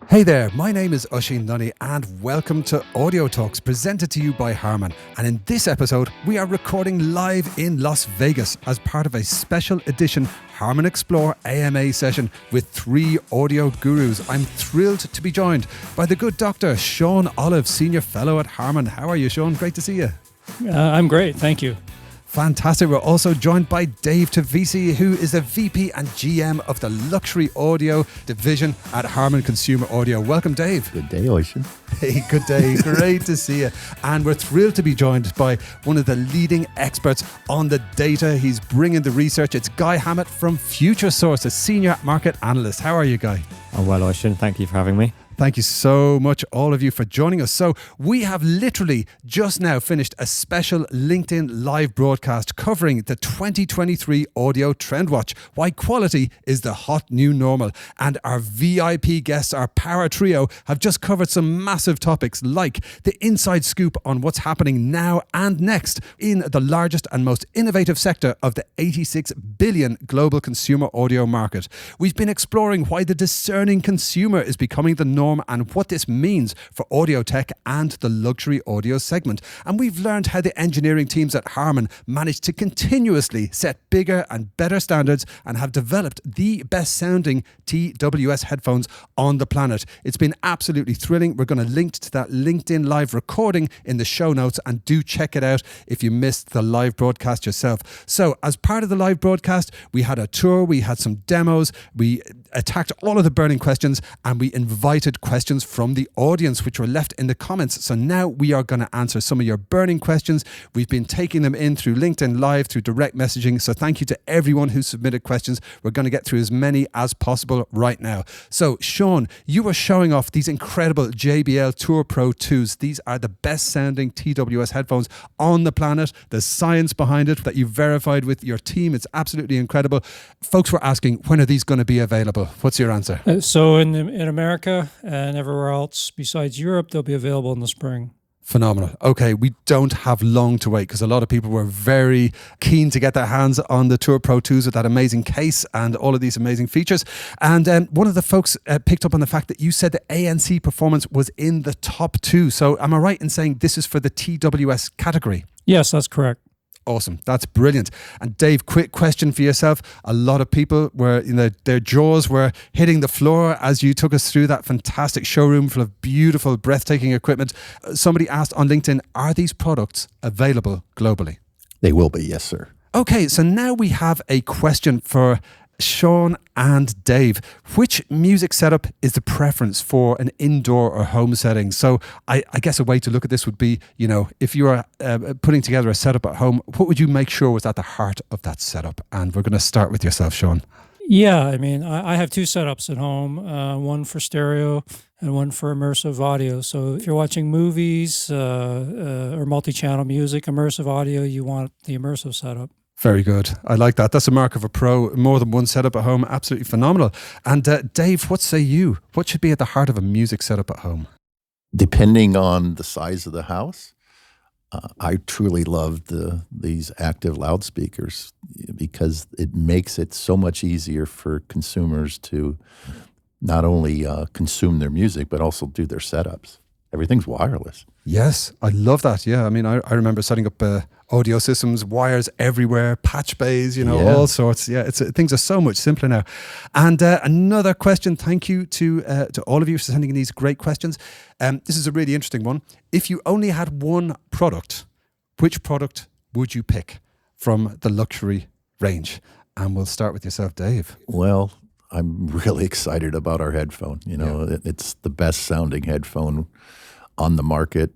Hey there, my name is Oisín Lunny and welcome to Audio Talks presented to you by Harman. And in this episode, we are recording live in Las Vegas as part of a special edition Harman Explore AMA session with three audio gurus. I'm thrilled to be joined by the good Dr. Sean Olive, Senior Fellow at Harman. How are you, Sean? Great to see you. I'm great, thank you. Fantastic. We're also joined by Dave Tavisi, who is the VP and GM of the Luxury Audio Division at Harman Consumer Audio. Welcome, Dave. Good day, Oisín. Hey, good day. Great to see you. And we're thrilled to be joined by one of the leading experts on the data. He's bringing the research. It's Guy Hammett from Futuresource, a Senior Market Analyst. How are you, Guy? I'm well, Oisín. Thank you for having me. Thank you so much, all of you, for joining us. So we have literally just now finished a special LinkedIn live broadcast covering the 2023 Audio Trend Watch, why quality is the hot new normal. And our VIP guests, our power trio, have just covered some massive topics like the inside scoop on what's happening now and next in the largest and most innovative sector of the 86 billion global consumer audio market. We've been exploring why the discerning consumer is becoming the norm and what this means for audio tech and the luxury audio segment. And we've learned how the engineering teams at Harman managed to continuously set bigger and better standards and have developed the best sounding TWS headphones on the planet. It's been absolutely thrilling. We're going to link to that LinkedIn live recording in the show notes, and do check it out if you missed the live broadcast yourself. So as part of the live broadcast, we had a tour, we had some demos, we attacked all of the burning questions, and we invited questions from the audience which were left in the comments. So now we are going to answer some of your burning questions. We've been taking them in through LinkedIn Live, through direct messaging. So thank you to everyone who submitted questions. We're going to get through as many as possible right now. So Sean, you were showing off these incredible JBL Tour Pro 2s. These are the best sounding TWS headphones on the planet. The science behind it that you verified with your team, it's absolutely incredible. Folks were asking, when are these going to be available? What's your answer? So in America and everywhere else besides Europe, they'll be available in the spring. Phenomenal. Okay, we don't have long to wait because a lot of people were very keen to get their hands on the Tour Pro 2s with that amazing case and all of these amazing features. And one of the folks picked up on the fact that you said the ANC performance was in the top 2. So am I right in saying this is for the TWS category? Yes, that's correct. Awesome. That's brilliant. And Dave, quick question for yourself. A lot of people were, their jaws were hitting the floor as you took us through that fantastic showroom full of beautiful, breathtaking equipment. Somebody asked on LinkedIn, are these products available globally? They will be, yes, sir. Okay, so now we have a question for Sean and Dave. Which music setup is the preference for an indoor or home setting? So I guess a way to look at this would be, if you are putting together a setup at home, what would you make sure was at the heart of that setup? And we're going to start with yourself, Sean. Yeah, I mean, I have two setups at home, one for stereo and one for immersive audio. So if you're watching movies or multi-channel music, immersive audio, you want the immersive setup. Very good. I like that. That's a mark of a pro. More than one setup at home. Absolutely phenomenal. And Dave, what say you? What should be at the heart of a music setup at home? Depending on the size of the house, I truly love these active loudspeakers because it makes it so much easier for consumers to not only consume their music, but also do their setups. Everything's wireless. Yes, I love that. Yeah, I mean, I remember setting up audio systems, wires everywhere, patch bays, all sorts. Yeah, things are so much simpler now. And another question, thank you to all of you for sending in these great questions. This is a really interesting one. If you only had one product, which product would you pick from the luxury range? And we'll start with yourself, Dave. Well, I'm really excited about our headphone. It's the best sounding headphone on the market.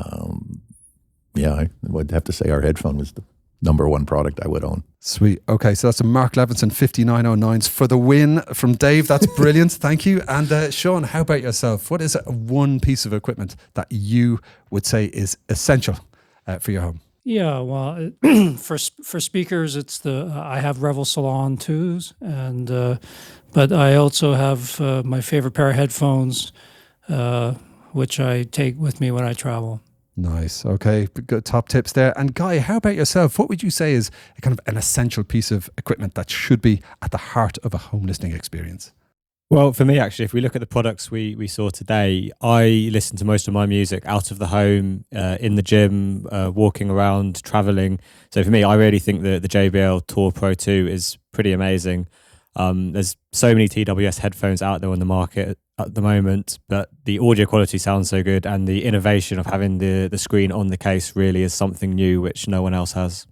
I would have to say our headphone was the number one product I would own. Sweet. Okay, so that's a Mark Levinson 5909s for the win from Dave. That's brilliant. Thank you. And Sean, how about yourself? What is one piece of equipment that you would say is essential for your home? Yeah, well, for speakers, it's I have Revel Salon 2s, and but I also have my favorite pair of headphones, which I take with me when I travel. Nice. Okay, good top tips there. And Guy, how about yourself? What would you say is kind of an essential piece of equipment that should be at the heart of a home listening experience? Well, for me, actually, if we look at the products we saw today, I listen to most of my music out of the home, in the gym, walking around, traveling. So for me, I really think that the JBL Tour Pro 2 is pretty amazing. There's so many TWS headphones out there on the market at the moment, but the audio quality sounds so good, and the innovation of having the screen on the case really is something new, which no one else has.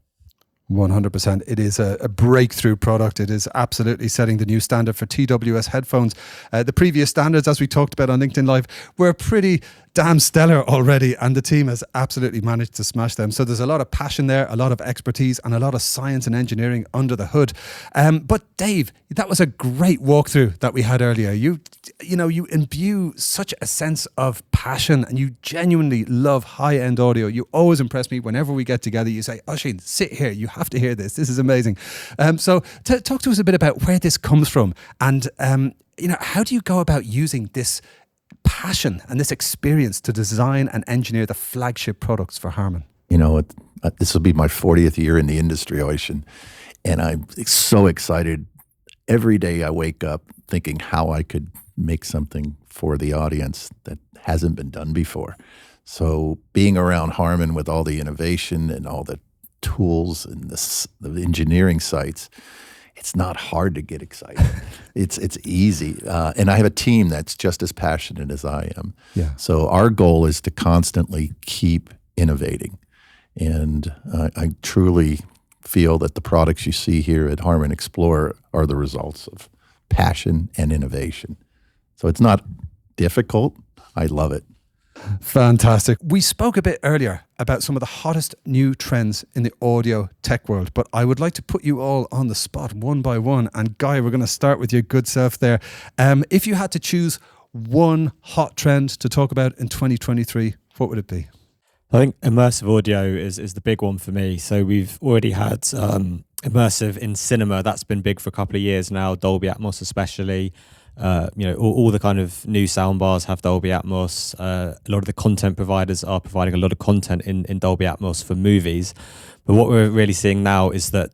100%. It is a breakthrough product. It is absolutely setting the new standard for TWS headphones. The previous standards, as we talked about on LinkedIn Live, were pretty damn stellar already, and the team has absolutely managed to smash them. So there's a lot of passion there, a lot of expertise, and a lot of science and engineering under the hood. But Dave, that was a great walkthrough that we had earlier. You imbue such a sense of passion, and you genuinely love high-end audio. You always impress me whenever we get together. You say, Oisín, sit here. You have to hear this. This is amazing. So talk to us a bit about where this comes from, and how do you go about using this passion and this experience to design and engineer the flagship products for Harman? This will be my 40th year in the industry, Oisín, and I'm so excited. Every day I wake up thinking how I could make something for the audience that hasn't been done before. So being around Harman with all the innovation and all the tools and the engineering sites, it's not hard to get excited. It's easy. And I have a team that's just as passionate as I am. Yeah. So our goal is to constantly keep innovating. And I truly feel that the products you see here at Harman Explore are the results of passion and innovation. So it's not difficult. I love it. Fantastic. We spoke a bit earlier about some of the hottest new trends in the audio tech world, but I would like to put you all on the spot one by one. And Guy, we're going to start with your good self there. If you had to choose one hot trend to talk about in 2023, what would it be? I think immersive audio is the big one for me. So we've already had immersive in cinema. That's been big for a couple of years now, Dolby Atmos especially. All the kind of new soundbars have Dolby Atmos. A lot of the content providers are providing a lot of content in Dolby Atmos for movies. But what we're really seeing now is that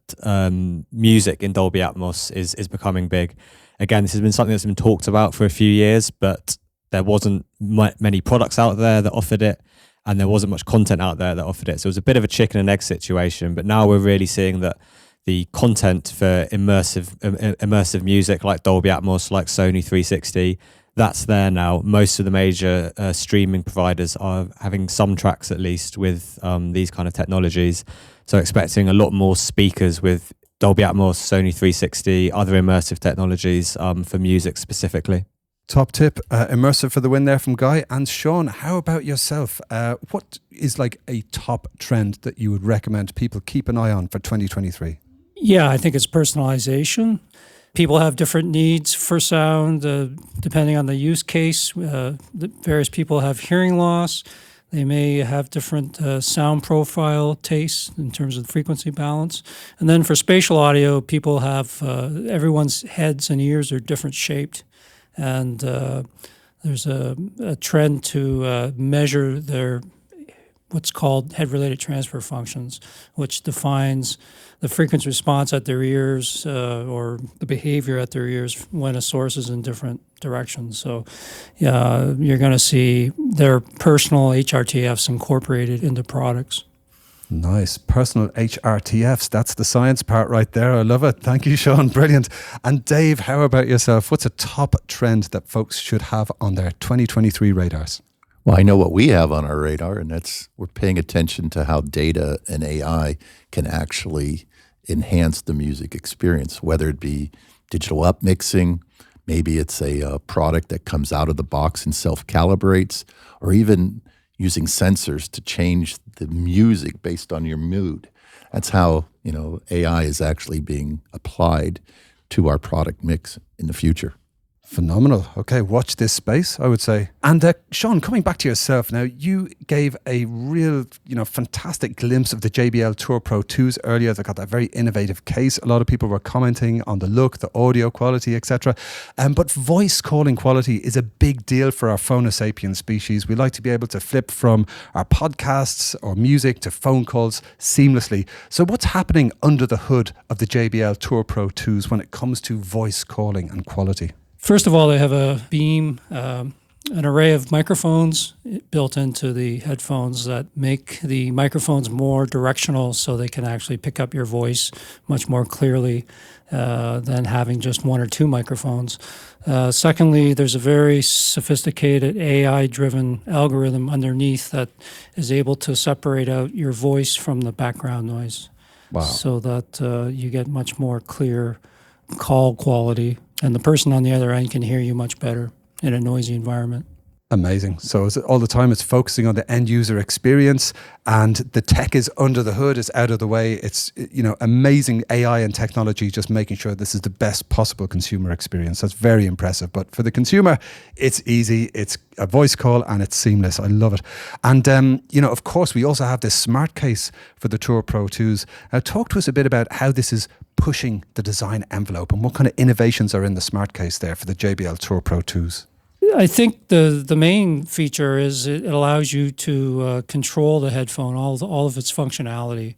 music in Dolby Atmos is becoming big. Again, this has been something that's been talked about for a few years, but there wasn't many products out there that offered it, and there wasn't much content out there that offered it. So it was a bit of a chicken and egg situation. But now we're really seeing that the content for immersive music like Dolby Atmos, like Sony 360, that's there now. Most of the major streaming providers are having some tracks at least with these kind of technologies. So expecting a lot more speakers with Dolby Atmos, Sony 360, other immersive technologies for music specifically. Top tip, immersive for the win there from Guy. And Sean, how about yourself? What is like a top trend that you would recommend people keep an eye on for 2023? Yeah, I think it's personalization. People have different needs for sound, depending on the use case. Various people have hearing loss. They may have different sound profile tastes in terms of frequency balance. And then for spatial audio, people have, everyone's heads and ears are different shaped. And there's a trend to measure their what's called head-related transfer functions, which defines the frequency response at their ears or the behavior at their ears when a source is in different directions. So you're going to see their personal HRTFs incorporated into products. Nice. Personal HRTFs. That's the science part right there. I love it. Thank you, Sean. Brilliant. And Dave, how about yourself? What's a top trend that folks should have on their 2023 radars? Well, I know what we have on our radar, and that's we're paying attention to how data and AI can actually enhance the music experience, whether it be digital upmixing, maybe it's a product that comes out of the box and self-calibrates, or even using sensors to change the music based on your mood. That's how, AI is actually being applied to our product mix in the future. Phenomenal. Okay, watch this space, I would say. And Sean, coming back to yourself now, you gave a real, fantastic glimpse of the JBL Tour Pro 2s earlier. They got that very innovative case. A lot of people were commenting on the look, the audio quality, etc. But voice calling quality is a big deal for our Phonosapien species. We like to be able to flip from our podcasts or music to phone calls seamlessly. So what's happening under the hood of the JBL Tour Pro 2s when it comes to voice calling and quality? First of all, they have a beam, an array of microphones built into the headphones that make the microphones more directional so they can actually pick up your voice much more clearly than having just one or two microphones. Secondly, there's a very sophisticated AI-driven algorithm underneath that is able to separate out your voice from the background noise. Wow. So that you get much more clear call quality, and the person on the other end can hear you much better in a noisy environment. Amazing. So all the time it's focusing on the end user experience, and the tech is under the hood, it's out of the way. It's, amazing AI and technology just making sure this is the best possible consumer experience. That's very impressive. But for the consumer, it's easy. It's a voice call and it's seamless. I love it. And, of course, we also have this smart case for the Tour Pro 2s. Now, talk to us a bit about how this is pushing the design envelope and what kind of innovations are in the smart case there for the JBL Tour Pro 2s. I think the main feature is it allows you to control the headphone, all of its functionality.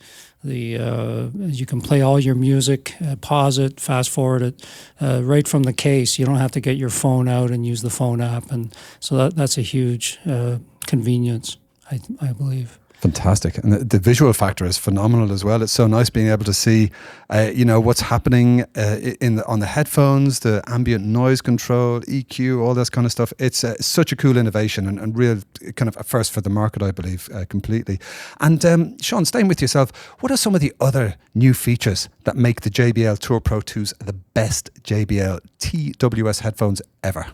You can play all your music, pause it, fast forward it, right from the case. You don't have to get your phone out and use the phone app, and so that's a huge convenience, I believe. Fantastic. And the visual factor is phenomenal as well. It's so nice being able to see, what's happening on the headphones, the ambient noise control, EQ, all this kind of stuff. It's such a cool innovation and real kind of a first for the market, I believe, completely. And Sean, staying with yourself, what are some of the other new features that make the JBL Tour Pro 2s the best JBL TWS headphones ever?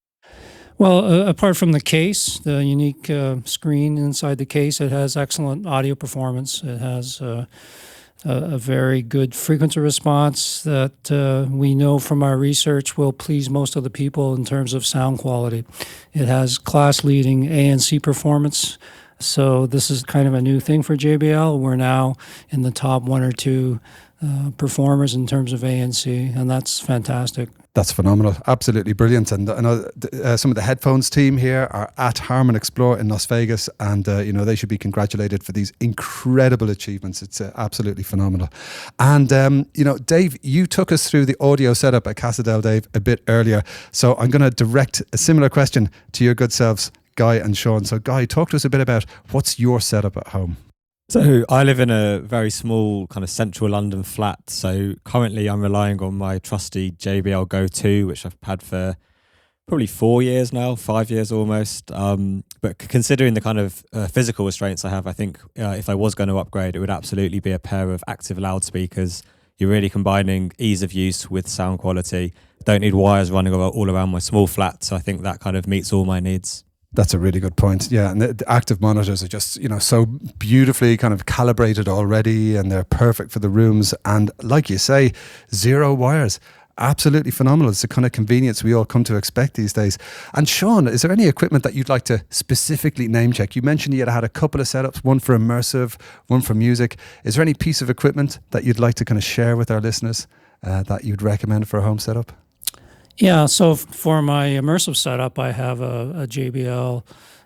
Well, apart from the case, the unique screen inside the case, it has excellent audio performance. It has a very good frequency response that we know from our research will please most of the people in terms of sound quality. It has class-leading ANC performance. So this is kind of a new thing for JBL. We're now in the top one or two performers in terms of ANC, and that's fantastic. That's phenomenal. Absolutely brilliant. And I know some of the headphones team here are at Harman Explore in Las Vegas, and they should be congratulated for these incredible achievements. It's absolutely phenomenal. And Dave, you took us through the audio setup at Casa del Dave a bit earlier, so I'm going to direct a similar question to your good selves, Guy and Sean. So Guy, talk to us a bit about what's your setup at home. So I live in a very small kind of central London flat. So currently I'm relying on my trusty JBL Go 2, which I've had for probably 4 years now, 5 years almost. But considering the kind of physical restraints I have, I think if I was going to upgrade, it would absolutely be a pair of active loudspeakers. You're really combining ease of use with sound quality. Don't need wires running all around my small flat. So I think that kind of meets all my needs. That's a really good point. Yeah, and the active monitors are just, so beautifully kind of calibrated already, and they're perfect for the rooms. And like you say, 0 wires. Absolutely phenomenal. It's the kind of convenience we all come to expect these days. And Sean, is there any equipment that you'd like to specifically name check? You mentioned you had a couple of setups, one for immersive, one for music. Is there any piece of equipment that you'd like to kind of share with our listeners that you'd recommend for a home setup? Yeah, so for my immersive setup, I have a JBL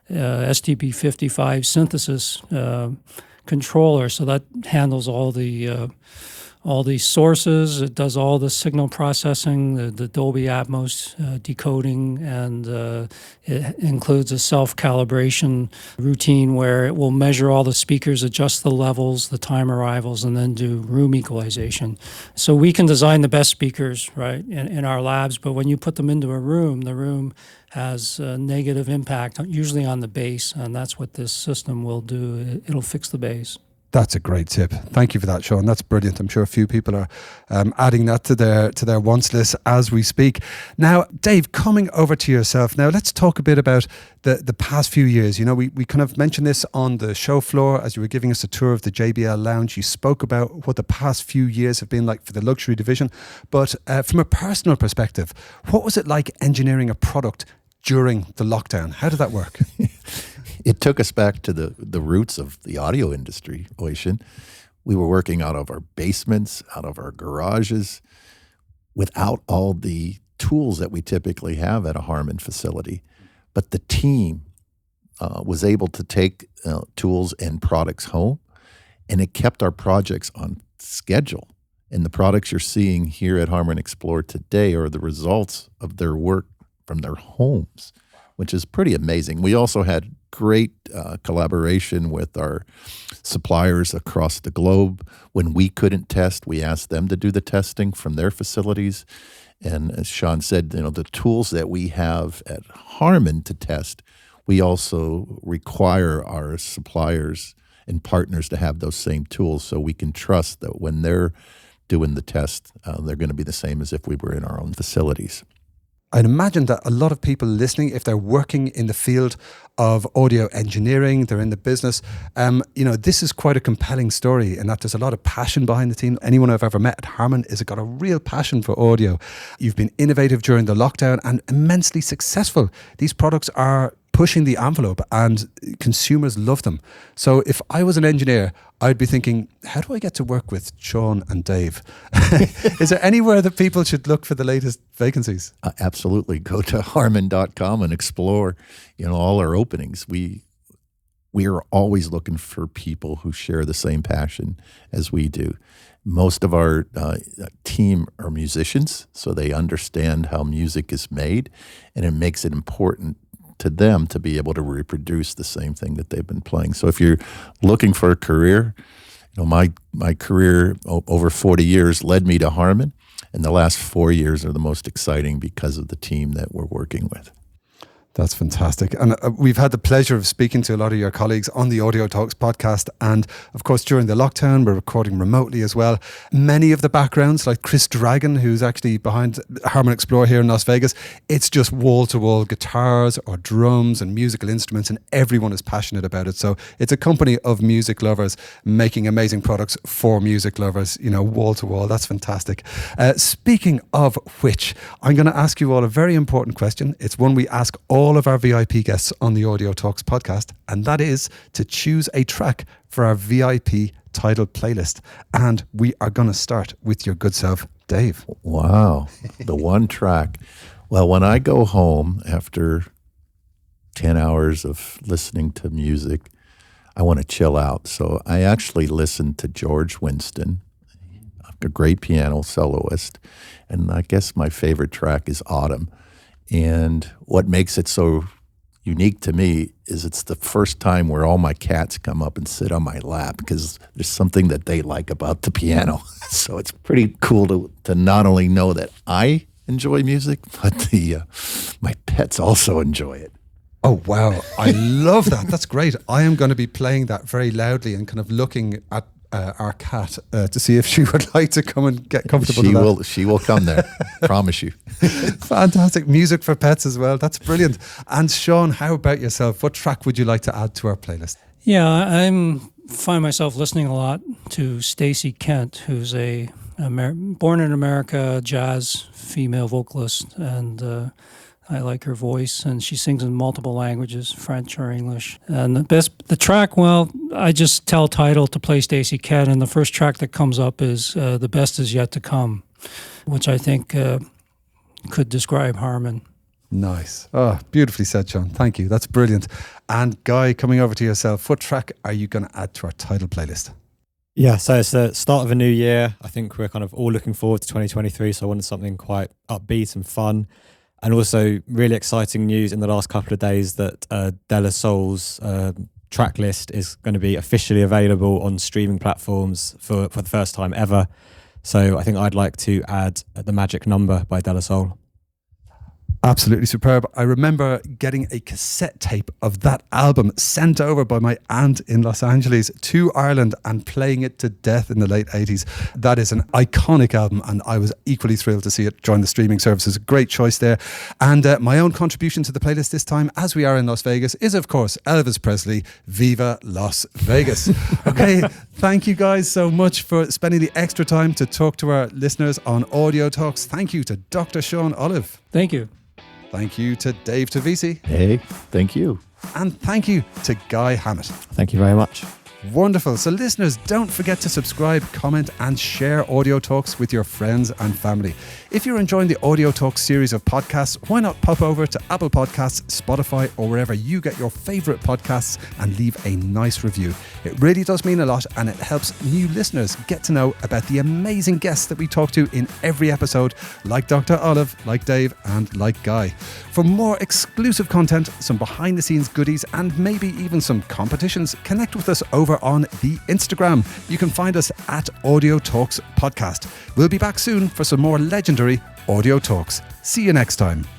STP55 synthesis controller. So that handles all the sources. It does all the signal processing, the Dolby Atmos decoding, and it includes a self-calibration routine where it will measure all the speakers, adjust the levels, the time arrivals, and then do room equalization. So we can design the best speakers, right, in our labs, but when you put them into a room, the room has a negative impact, usually on the bass, and that's what this system will do. It'll fix the bass. That's a great tip. Thank you for that, Sean. That's brilliant. I'm sure a few people are adding that to their wants list as we speak. Now, Dave, coming over to yourself. Now, let's talk a bit about the past few years. We kind of mentioned this on the show floor as you were giving us a tour of the JBL Lounge. You spoke about what the past few years have been like for the luxury division. But from a personal perspective, what was it like engineering a product during the lockdown? How did that work? It took us back to the roots of the audio industry, Oisin. We were working out of our basements, out of our garages, without all the tools that we typically have at a Harman facility. But the team was able to take tools and products home, and it kept our projects on schedule. And the products you're seeing here at Harman Explore today are the results of their work from their homes, which is pretty amazing. We also had great collaboration with our suppliers across the globe. When we couldn't test, we asked them to do the testing from their facilities. And as Sean said, the tools that we have at Harman to test, we also require our suppliers and partners to have those same tools, so we can trust that when they're doing the test, they're going to be the same as if we were in our own facilities. I'd imagine that a lot of people listening, if they're working in the field of audio engineering, they're in the business, this is quite a compelling story in that there's a lot of passion behind the team. Anyone I've ever met at Harman has got a real passion for audio. You've been innovative during the lockdown and immensely successful. These products are pushing the envelope and consumers love them. So if I was an engineer, I'd be thinking, how do I get to work with Sean and Dave? Is there anywhere that people should look for the latest vacancies? Absolutely. Go to harman.com and explore, all our openings. We are always looking for people who share the same passion as we do. Most of our team are musicians, so they understand how music is made, and it makes it important to them to be able to reproduce the same thing that they've been playing. So if you're looking for a career, my career over 40 years led me to Harman, and the last 4 years are the most exciting because of the team that we're working with. That's fantastic. And we've had the pleasure of speaking to a lot of your colleagues on the Audio Talks podcast. And of course, during the lockdown, we're recording remotely as well. Many of the backgrounds, like Chris Dragon, who's actually behind Harman Explore here in Las Vegas, it's just wall-to-wall guitars or drums and musical instruments, and everyone is passionate about it. So it's a company of music lovers making amazing products for music lovers, wall-to-wall. That's fantastic. Speaking of which, I'm going to ask you all a very important question. It's one we ask all of our VIP guests on the Audio Talks podcast, and that is to choose a track for our VIP title playlist. And we are going to start with your good self, Dave. Wow, the one track. Well, when I go home after 10 hours of listening to music, I want to chill out. So I actually listen to George Winston, a great piano soloist, and I guess my favorite track is Autumn. And what makes it so unique to me is it's the first time where all my cats come up and sit on my lap, because there's something that they like about the piano. So it's pretty cool to not only know that I enjoy music, but my pets also enjoy it. Oh, wow. I love that. That's great. I am going to be playing that very loudly and kind of looking at our cat to see if she would like to come and get comfortable. She will come there. Promise you. Fantastic. Music for pets as well. That's brilliant. And Sean, how about yourself? What track would you like to add to our playlist? Yeah, I find myself listening a lot to Stacey Kent, who's a born in America jazz female vocalist, and I like her voice, and she sings in multiple languages, French or English. And the track, well, I just tell Tidal to play Stacey Kent, and the first track that comes up is The Best Is Yet to Come, which I think could describe Harman. Nice. Oh, beautifully said, Sean. Thank you. That's brilliant. And Guy, coming over to yourself, what track are you going to add to our title playlist? Yeah, so it's the start of a new year. I think we're kind of all looking forward to 2023, so I wanted something quite upbeat and fun. And also really exciting news in the last couple of days that De La Soul's track list is going to be officially available on streaming platforms for the first time ever. So I think I'd like to add The Magic Number by De La Soul. Absolutely superb. I remember getting a cassette tape of that album sent over by my aunt in Los Angeles to Ireland and playing it to death in the late 80s. That is an iconic album, and I was equally thrilled to see it join the streaming services. Great choice there. And my own contribution to the playlist this time, as we are in Las Vegas, is of course Elvis Presley, Viva Las Vegas. Okay, thank you guys so much for spending the extra time to talk to our listeners on Audio Talks. Thank you to Dr. Sean Olive. Thank you. Thank you to Dave Tavisi. Hey, thank you. And thank you to Guy Hammett. Thank you very much. Wonderful. So listeners, don't forget to subscribe, comment and share Audio Talks with your friends and family. If you're enjoying the Audio Talks series of podcasts, why not pop over to Apple Podcasts, Spotify or wherever you get your favourite podcasts and leave a nice review. It really does mean a lot and it helps new listeners get to know about the amazing guests that we talk to in every episode, like Dr. Olive, like Dave and like Guy. For more exclusive content, some behind the scenes goodies and maybe even some competitions, connect with us over on the Instagram. You can find us at Audio Talks Podcast. We'll be back soon for some more legendary Audio Talks. See you next time.